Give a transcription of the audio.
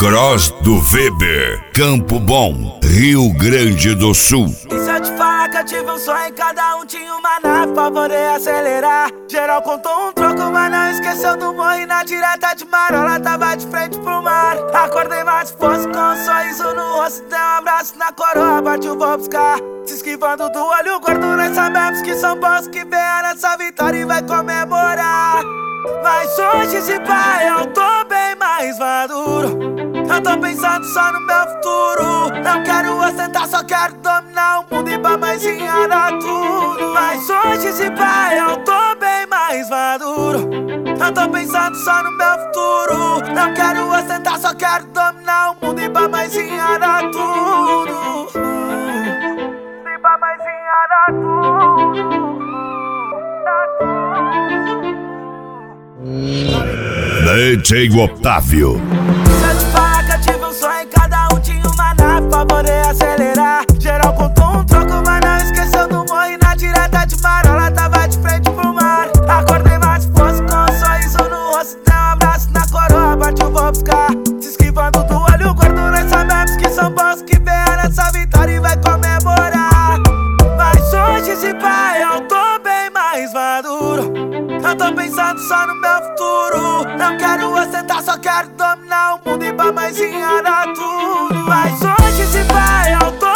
Cross do Weber, Campo Bom, Rio Grande do Sul. E se eu te falar que eu tive um sonho e cada um tinha uma nave pra poder acelerar? Geral contou um troco, mas não esqueceu do morro. E na direta de Marola tava de frente pro mar. Acordei mais disposto com um sorriso no rosto. Dei um abraço na coroa, partiu, vou buscar. Se esquivando do olho gordo, nós sabemos que são bons que vem nessa vitória e vai comemorar. Mas hoje esse pai eu tô bem mais maduro. Eu tô pensando só no meu futuro. Não quero ostentar, só quero dominar o mundo e pra mãezinha dar tudo. Mas hoje esse pai eu tô bem mais maduro. Eu tô pensando só no meu futuro. Não quero ostentar, só quero dominar o mundo e pra mãezinha dar tudo. E pra mãezinha dar tudo. DJ Otávio. Se eu te falar que eu tive um sonho e cada um tinha uma nave pra poder acelerar. Geral contou um troco, mas não esqueceu do morro. E na direta de Marola tava de frente pro mar. Acordei mais disposto com um sorriso no rosto. Dei um abraço na coroa, partiu, vou buscar. Se esquivando do olho gordo, nós sabemos que são bons que vem nessa vitória e vai comemorar. Mas hoje esse pai eu tô bem mais maduro. Eu tô pensando só no meu futuro. Não quero ostentar, só quero dominar o mundo e pra mãezinha dar tudo. Mas hoje esse pai eu tô